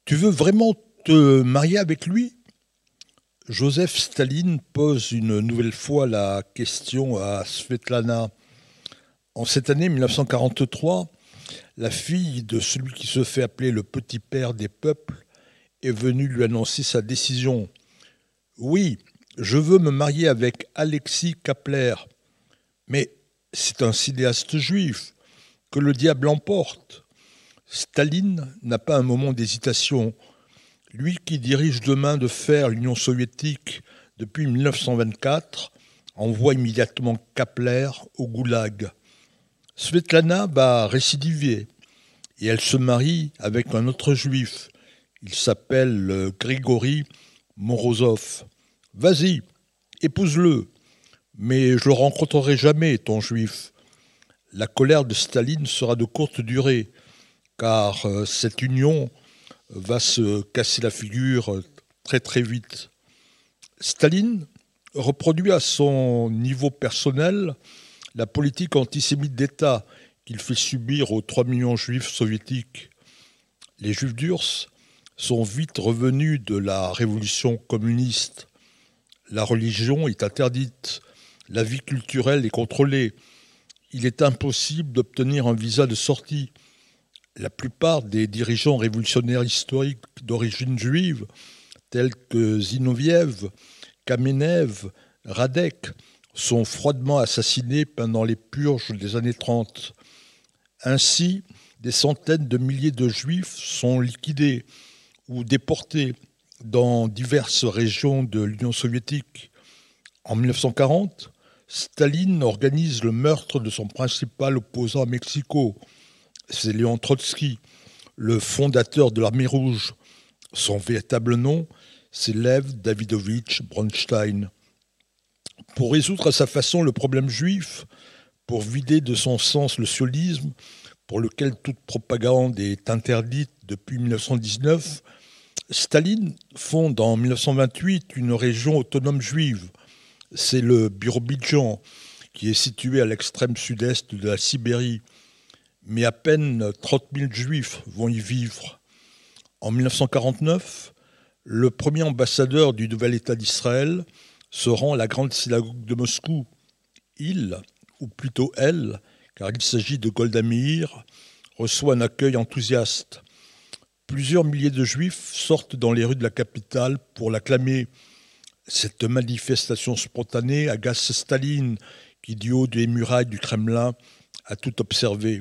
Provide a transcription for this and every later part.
Tu veux vraiment te marier avec lui? Joseph Staline pose une nouvelle fois la question à Svetlana. En cette année 1943, la fille de celui qui se fait appeler le petit père des peuples est venue lui annoncer sa décision. Oui, je veux me marier avec Alexis Kapler, mais c'est un cinéaste juif, que le diable emporte. Staline n'a pas un moment d'hésitation. Lui qui dirige demain de fer l'Union soviétique depuis 1924 envoie immédiatement Kapler au goulag. Svetlana va récidiver et elle se marie avec un autre juif. Il s'appelle Grigory Morozov. Vas-y, épouse-le, mais je le rencontrerai jamais, ton juif. La colère de Staline sera de courte durée, car cette union va se casser la figure très très vite. Staline reproduit à son niveau personnel la politique antisémite d'État qu'il fait subir aux 3 millions de juifs soviétiques. Les juifs d'Urs sont vite revenus de la révolution communiste. La religion est interdite, la vie culturelle est contrôlée. Il est impossible d'obtenir un visa de sortie. La plupart des dirigeants révolutionnaires historiques d'origine juive, tels que Zinoviev, Kamenev, Radek, sont froidement assassinés pendant les purges des années 30. Ainsi, des centaines de milliers de juifs sont liquidés ou déportés dans diverses régions de l'Union soviétique. En 1940, Staline organise le meurtre de son principal opposant à Mexico. C'est Léon Trotsky, le fondateur de l'Armée rouge. Son véritable nom, c'est Lev Davidovitch Bronstein. Pour résoudre à sa façon le problème juif, pour vider de son sens le sionisme, pour lequel toute propagande est interdite depuis 1919, Staline fonde en 1928 une région autonome juive. C'est le Birobidjan, qui est situé à l'extrême sud-est de la Sibérie. Mais à peine 30 000 juifs vont y vivre. En 1949, le premier ambassadeur du nouvel État d'Israël se rend à la grande synagogue de Moscou. Il, ou plutôt elle, car il s'agit de Golda Meir, reçoit un accueil enthousiaste. Plusieurs milliers de juifs sortent dans les rues de la capitale pour l'acclamer. Cette manifestation spontanée agace Staline, qui du haut des murailles du Kremlin a tout observé.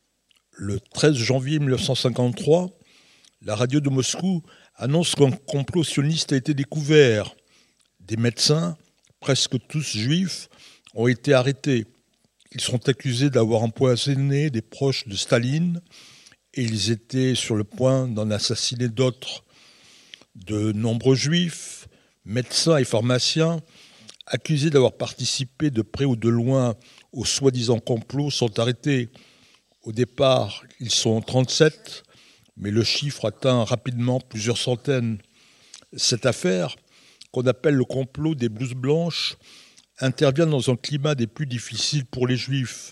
Le 13 janvier 1953, la radio de Moscou annonce qu'un complot sioniste a été découvert. Des médecins, presque tous juifs, ont été arrêtés. Ils sont accusés d'avoir empoisonné des proches de Staline et ils étaient sur le point d'en assassiner d'autres. De nombreux juifs, médecins et pharmaciens, accusés d'avoir participé de près ou de loin au soi-disant complot, sont arrêtés. Au départ, ils sont 37, mais le chiffre atteint rapidement plusieurs centaines. Cette affaire, qu'on appelle le complot des blouses blanches, intervient dans un climat des plus difficiles pour les Juifs.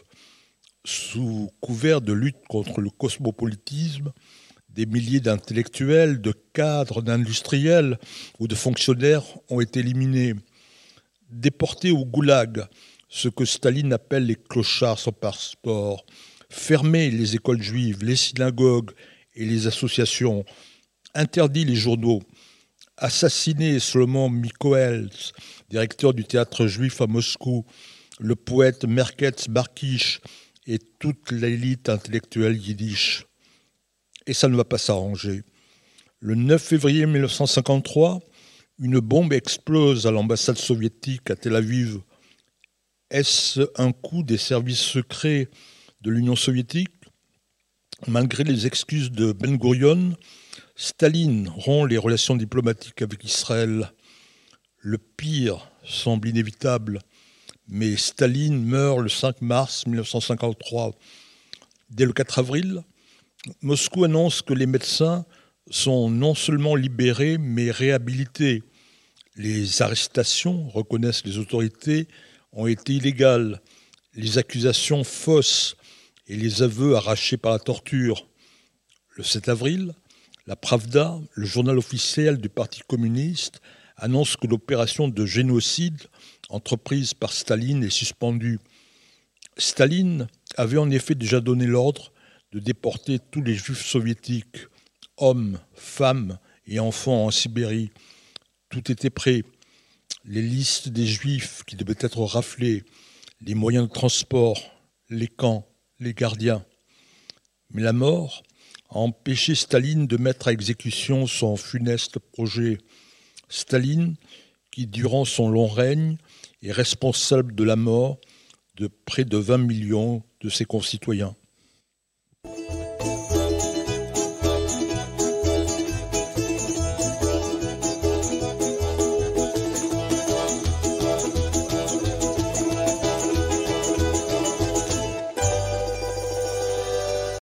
Sous couvert de lutte contre le cosmopolitisme, des milliers d'intellectuels, de cadres, d'industriels ou de fonctionnaires ont été éliminés. Déportés au goulag, ce que Staline appelle les clochards sans passeport, fermer les écoles juives, les synagogues et les associations, interdit les journaux, assassiner Solomon Mikoels, directeur du théâtre juif à Moscou, le poète Merkez Barkish et toute l'élite intellectuelle yiddish. Et ça ne va pas s'arranger. Le 9 février 1953, une bombe explose à l'ambassade soviétique à Tel Aviv. Est-ce un coup des services secrets de l'Union soviétique? Malgré les excuses de Ben Gurion, Staline rompt les relations diplomatiques avec Israël. Le pire semble inévitable, mais Staline meurt le 5 mars 1953. Dès le 4 avril, Moscou annonce que les médecins sont non seulement libérés, mais réhabilités. Les arrestations, reconnaissent les autorités, ont été illégales. Les accusations fausses et les aveux arrachés par la torture. Le 7 avril, La Pravda, le journal officiel du Parti communiste, annonce que l'opération de génocide entreprise par Staline est suspendue. Staline avait en effet déjà donné l'ordre de déporter tous les juifs soviétiques, hommes, femmes et enfants en Sibérie. Tout était prêt. Les listes des juifs qui devaient être raflés, les moyens de transport, les camps, les gardiens. Mais la mort a empêché Staline de mettre à exécution son funeste projet. Staline, qui durant son long règne est responsable de la mort de près de 20 millions de ses concitoyens.